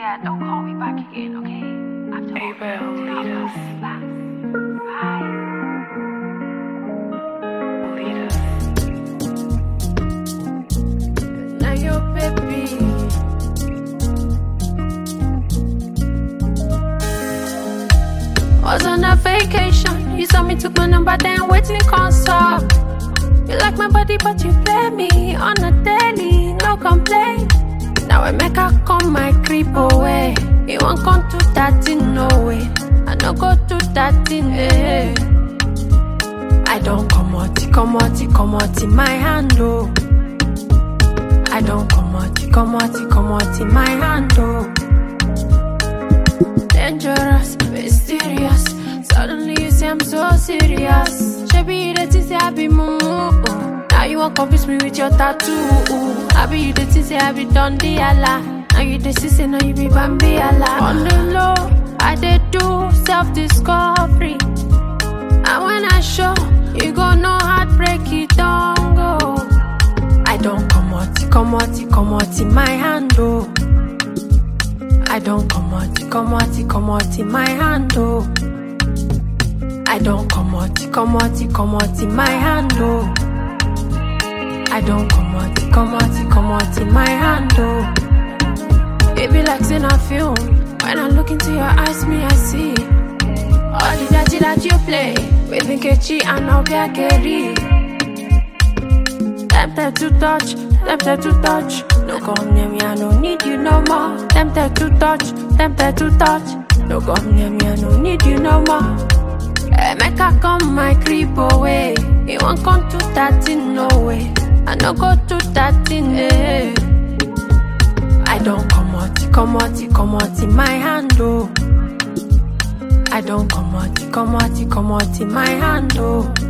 Yeah, don't call me back again, okay? After all, lead us. Bye. Lead us. Now your baby. Was on a vacation. You saw me took my number, then waiting console. You like my body, but you play me on a daily, no complaint. Now I make her come my creep away. You won't come to that thing, no way. I no go to that thing, eh. I don't come out in my hand, oh. I don't come out in my hand, oh. Dangerous, mysterious. Suddenly you say I'm so serious. Shabby, that is I be mumu. Now you won't confuse me with your tattoo. I be you the say I be done the Allah. Now you the say now you be Bambi Allah. On the low, I did do self-discovery. And when I show, you gon' know heartbreak it don't go. I don't come out in my hand, oh. I don't come out in my hand, oh. I don't come out in my hand, oh. I don't come out in my hand, oh. It be like in a film. When I look into your eyes, me I see all the dirty that you play with Nkechi and Obiageri. Tempted to touch. No come near me, I don't need you no more. Tempted to touch. No come near me, I don't need you no more. Make her come my creep away. You won't come to that thing, no way. I no go to that thing, eh. I don't come out in my hand, oh. I don't come out in my hand, oh.